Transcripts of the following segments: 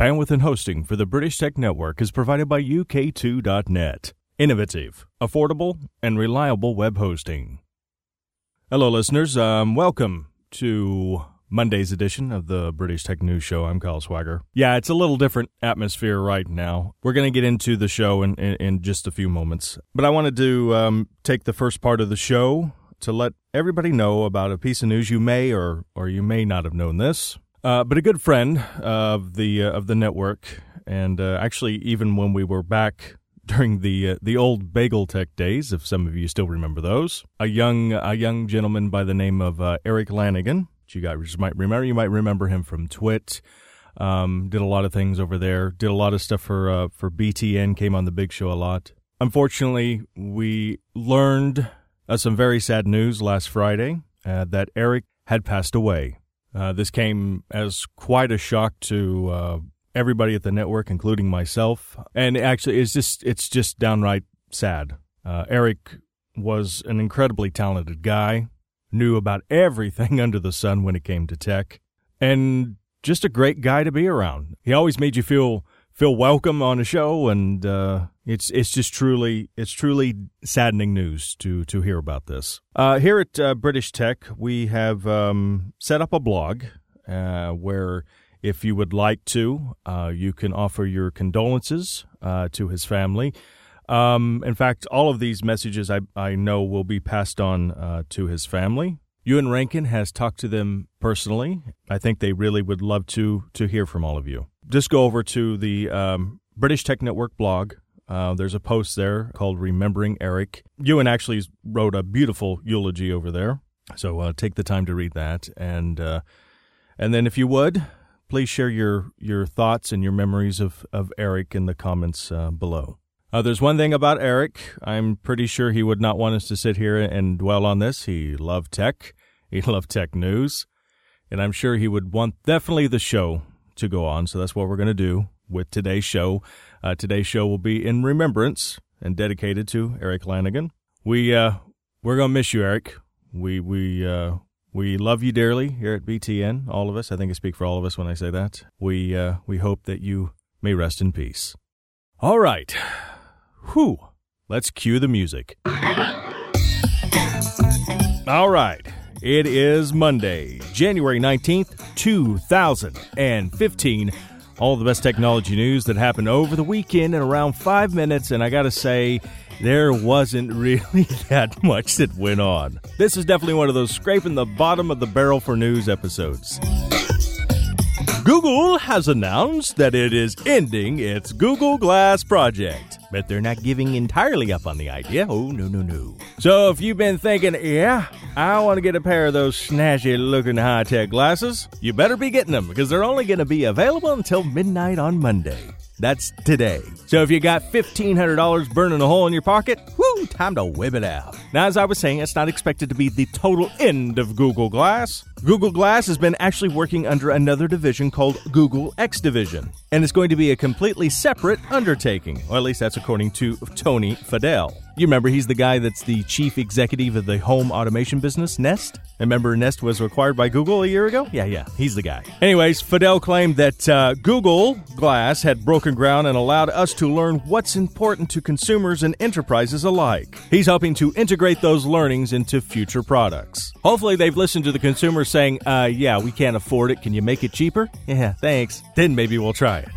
Bandwidth and hosting for the British Tech Network is provided by UK2.net. Innovative, affordable, and reliable web hosting. Hello, listeners. Welcome to Monday's edition of the British Tech News Show. I'm Kyle Swagger. Yeah, it's a little different atmosphere right now. We're going to get into the show in just a few moments. But I wanted to take the first part of the show to let everybody know about a piece of news you may or you may not have known this. But a good friend of the network, and actually even when we were back during the old Bagel Tech days, if some of you still remember those, a young gentleman by the name of Eric Lanigan. You guys might remember. You might remember him from Twit. Did a lot of things over there. Did a lot of stuff for BTN. Came on the Big Show a lot. Unfortunately, we learned some very sad news last Friday that Eric had passed away. This came as quite a shock to everybody at the network, including myself. And actually, it's just downright sad. Eric was an incredibly talented guy, knew about everything under the sun when it came to tech, and just a great guy to be around. He always made you feel welcome on a show, and it's truly saddening news to hear about this. Here at British Tech, we have set up a blog where, if you would like to, you can offer your condolences to his family. In fact, all of these messages I know will be passed on to his family. Ewan Rankin has talked to them personally. I think they really would love to hear from all of you. Just go over to the British Tech Network blog. There's a post there called Remembering Eric. Ewan actually wrote a beautiful eulogy over there, so take the time to read that. And then if you would, please share your thoughts and your memories of Eric in the comments below. There's one thing about Eric. I'm pretty sure he would not want us to sit here and dwell on this. He loved tech. He loved tech news. And I'm sure he would want definitely the show to go on. So that's what we're going to do with today's show. Today's show will be in remembrance and dedicated to Eric Lanigan. We're going to miss you, Eric. We love you dearly here at BTN, all of us. I think I speak for all of us when I say that. We hope that you may rest in peace. All right. Whew. Let's cue the music. All right. It is Monday, January 19th, 2015. All the best technology news that happened over the weekend in around 5 minutes, and I gotta say, there wasn't really that much that went on. This is definitely one of those scraping the bottom of the barrel for news episodes. Google has announced that it is ending its Google Glass project, but they're not giving entirely up on the idea. Oh, no. So if you've been thinking, yeah, I want to get a pair of those snazzy-looking high-tech glasses, you better be getting them, because they're only going to be available until midnight on Monday. That's today. So if you got $1,500 burning a hole in your pocket, whoo, time to whip it out. Now, as I was saying, it's not expected to be the total end of Google Glass. Google Glass has been actually working under another division called Google X Division, and it's going to be a completely separate undertaking, or at least that's according to Tony Fadell. You remember he's the guy that's the chief executive of the home automation business, Nest? Remember Nest was acquired by Google a year ago? Yeah, he's the guy. Anyways, Fadell claimed that Google Glass had broken ground and allowed us to learn what's important to consumers and enterprises alike. He's hoping to integrate those learnings into future products. Hopefully they've listened to the consumers saying, yeah, we can't afford it. Can you make it cheaper? Yeah, thanks. Then maybe we'll try it.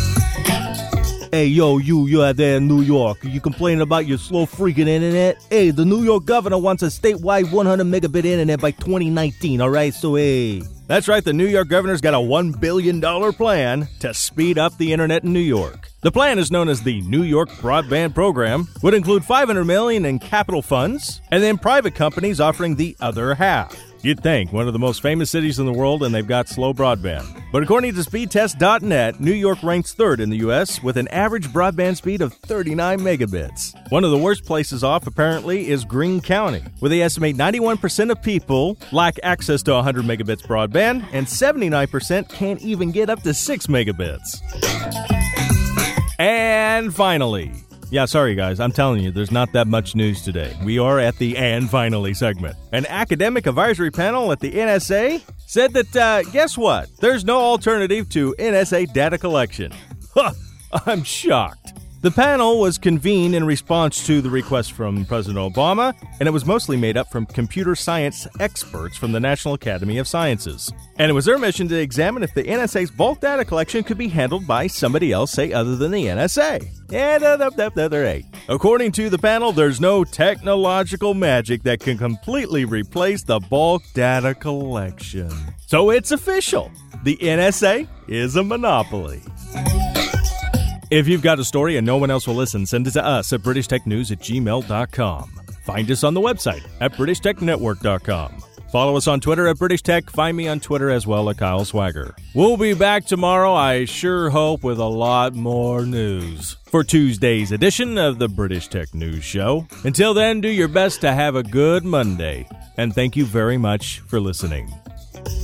Hey, you out there in New York, you complaining about your slow freaking internet? Hey, the New York governor wants a statewide 100 megabit internet by 2019, all right? So, hey. That's right, the New York governor's got a $1 billion plan to speed up the internet in New York. The plan is known as the New York Broadband Program, would include $500 million in capital funds, and then private companies offering the other half. You'd think, one of the most famous cities in the world, and they've got slow broadband. But according to speedtest.net, New York ranks third in the U.S. with an average broadband speed of 39 megabits. One of the worst places off, apparently, is Greene County, where they estimate 91% of people lack access to 100 megabits broadband, and 79% can't even get up to 6 megabits. And finally, Yeah, sorry guys, I'm telling you, there's not that much news today. We are at the "and finally" segment. An academic advisory panel at the NSA said that, guess what? There's no alternative to NSA data collection. Huh, I'm shocked. The panel was convened in response to the request from President Obama, and it was mostly made up from computer science experts from the National Academy of Sciences. And it was their mission to examine if the NSA's bulk data collection could be handled by somebody else, say, other than the NSA. And according to the panel, there's no technological magic that can completely replace the bulk data collection. So it's official. The NSA is a monopoly. If you've got a story and no one else will listen, send it to us at BritishTechNews@gmail.com. Find us on the website at BritishTechNetwork.com. Follow us on Twitter at British Tech. Find me on Twitter as well at Kyle Swagger. We'll be back tomorrow, I sure hope, with a lot more news for Tuesday's edition of the British Tech News Show. Until then, do your best to have a good Monday. And thank you very much for listening.